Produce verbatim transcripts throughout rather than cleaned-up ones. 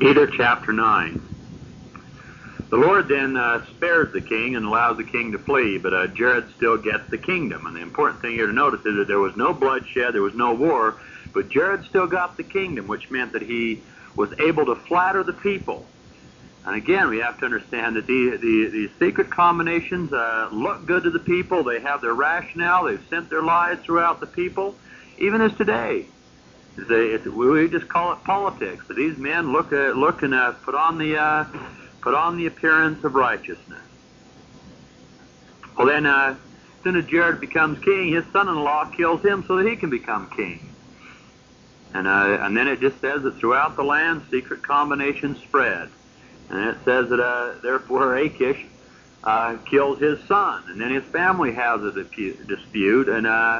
Either chapter nine. The Lord then uh, spares the king and allows the king to flee, but uh, Jared still gets the kingdom. And the important thing here to notice is that there was no bloodshed, there was no war, but Jared still got the kingdom, which meant that he was able to flatter the people. And again, we have to understand that the, the, the secret combinations uh, look good to the people. They have their rationale. They've sent their lies throughout the people, even as today. They, it's, we just call it politics. But these men look, uh, look and uh, put on the uh, put on the appearance of righteousness. Well, then, uh, as soon as Jared becomes king, his son-in-law kills him so that he can become king. And uh, and then it just says that throughout the land, secret combinations spread. And it says that, uh, therefore, Achish uh, kills his son. And then his family has a dispute, and uh,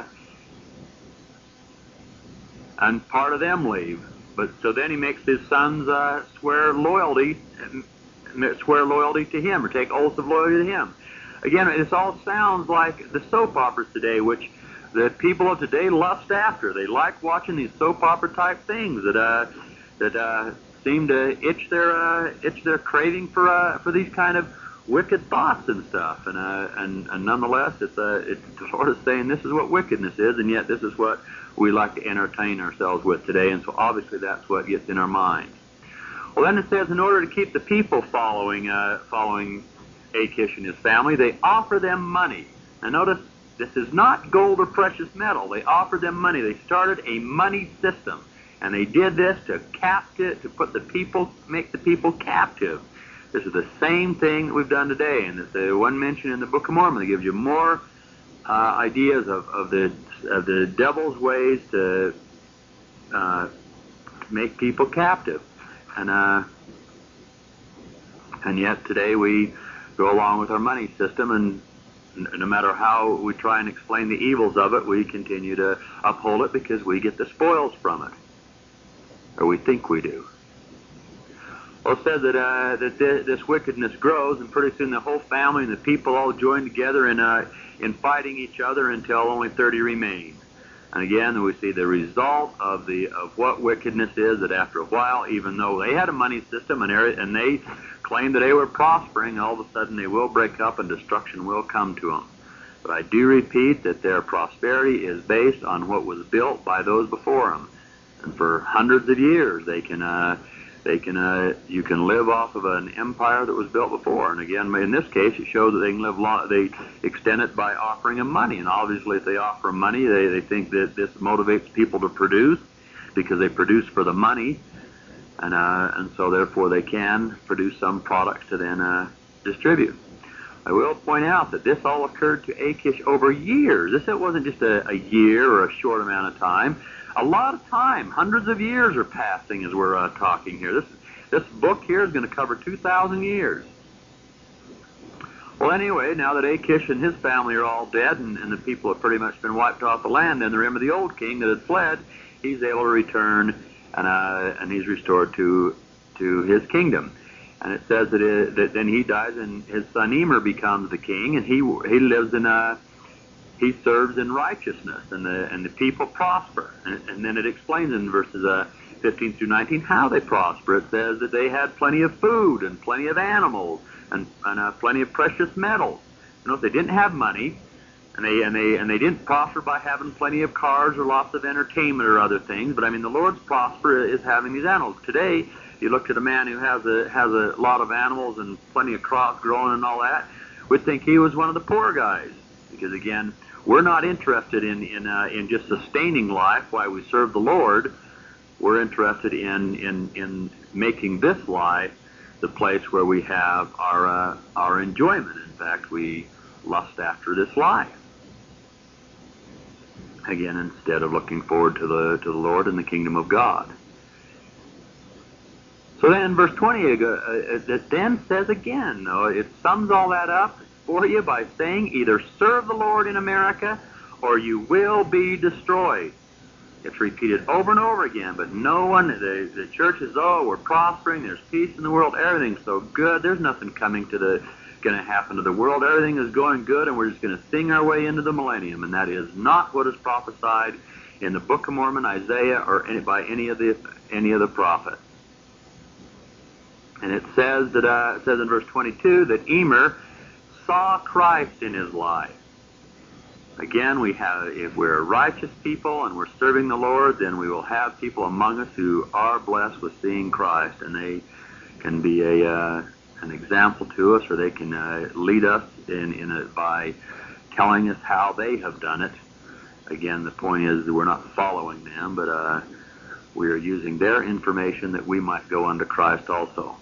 and part of them leave. But so then he makes his sons uh, swear loyalty, swear loyalty to him, or take oaths of loyalty to him. Again, this all sounds like the soap operas today, which the people of today lust after. They like watching these soap opera type things that uh, that uh, seem to itch their uh, itch their craving for uh, for these kind of wicked thoughts and stuff. And uh, and and nonetheless, it's uh, it's the Lord is saying this is what wickedness is, and yet this is what we like to entertain ourselves with today. And so obviously that's what gets in our minds. Well, then it says, in order to keep the people following uh, following Achish and his family, they offer them money. Now notice, this is not gold or precious metal. They offered them money. They started a money system, and they did this to captive, to put the people, make the people captive. This is the same thing that we've done today, and it's the one mentioned in the Book of Mormon that gives you more uh, ideas of, of the of the devil's ways to uh, make people captive, and uh, and yet today we go along with our money system, and no matter how we try and explain the evils of it, we continue to uphold it because we get the spoils from it, or we think we do. Well, it said that uh, that th- this wickedness grows, and pretty soon the whole family and the people all join together in uh, in fighting each other until only thirty remain. And again, we see the result of the of what wickedness is. That after a while, even though they had a money system and and they claimed that they were prospering, all of a sudden they will break up and destruction will come to them. But I do repeat that their prosperity is based on what was built by those before them, and for hundreds of years they can. Uh, They can, uh, you can live off of an empire that was built before. And again, in this case, it shows that they can live long, they extend it by offering them money. And obviously, if they offer them money, they, they think that this motivates people to produce because they produce for the money. And, uh, and so therefore they can produce some products to then, uh, distribute. I will point out that this all occurred to Achish over years. This, it wasn't just a, a year or a short amount of time. A lot of time, hundreds of years are passing as we're uh, talking here. This this book here is going to cover two thousand years. Well, anyway, now that Achish and his family are all dead, and, and the people have pretty much been wiped off the land, and the remember the old king that had fled, he's able to return, and uh, and he's restored to to his kingdom. And it says that it, that then he dies, and his son Emer becomes the king, and he he lives in a. He serves in righteousness, and the and the people prosper. And, and then it explains in verses uh, fifteen through nineteen how they prosper. It says that they had plenty of food and plenty of animals and, and uh, plenty of precious metals. You know, if they didn't have money, and they and they and they didn't prosper by having plenty of cars or lots of entertainment or other things. But I mean, the Lord's prosper is having these animals. Today, you look at a man who has a has a lot of animals and plenty of crops growing and all that, would think he was one of the poor guys, because again, we're not interested in in uh, in just sustaining life while we serve the Lord. We're interested in in in making this life the place where we have our uh, our enjoyment. In fact, we lust after this life. Again, instead of looking forward to the to the Lord and the kingdom of God. So then, verse twenty, uh, it then says again, though, it sums all that up for you by saying, either serve the Lord in America or you will be destroyed. It's repeated over and over again, but no one, the, the church is, oh, we're prospering, there's peace in the world, everything's so good, there's nothing coming to the, going to happen to the world, everything is going good, and we're just going to sing our way into the millennium. And that is not what is prophesied in the Book of Mormon, Isaiah, or any, by any of the any of the prophets. And it says that uh, it says in verse twenty-two that Emer saw Christ in his life. Again, we have, if we're righteous people and we're serving the Lord, then we will have people among us who are blessed with seeing Christ, and they can be a uh, an example to us, or they can uh, lead us in in it by telling us how they have done it. Again, the point is that we're not following them, but uh, we are using their information that we might go unto Christ also.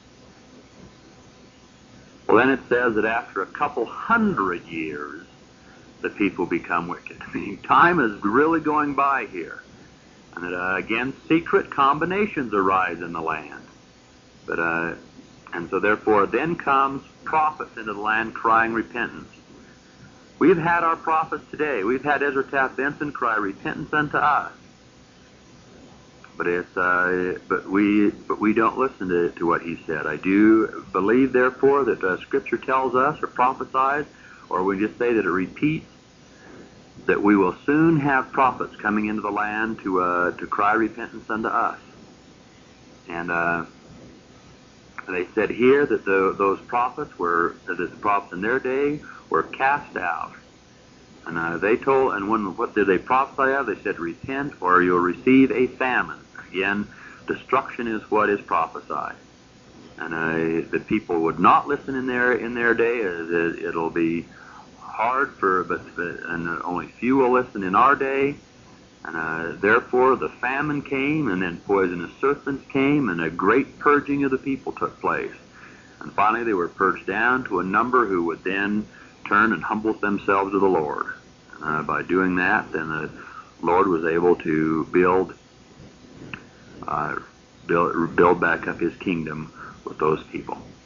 Well, then it says that after a couple hundred years, the people become wicked. I mean, time is really going by here. And that, uh, again, secret combinations arise in the land. But, uh, and so therefore, then comes prophets into the land crying repentance. We've had our prophets today. We've had Ezra Taft Benson cry repentance unto us. But it's, uh, but we, but we don't listen to, to what he said. I do believe, therefore, that uh, Scripture tells us or prophesies, or we just say that it repeats, that we will soon have prophets coming into the land to uh, to cry repentance unto us. And uh, they said here that the, those prophets were, that the prophets in their day were cast out. And uh, they told, and when what did they prophesy of? They said, repent or you'll receive a famine. Again, destruction is what is prophesied. And uh, the people would not listen in their in their day. It, it'll be hard for, but, but and only few will listen in our day. And uh, therefore the famine came, and then poisonous serpents came, and a great purging of the people took place. And finally they were purged down to a number who would then turn and humble themselves to the Lord. Uh, by doing that, then the Lord was able to build, uh, build, build back up his kingdom with those people.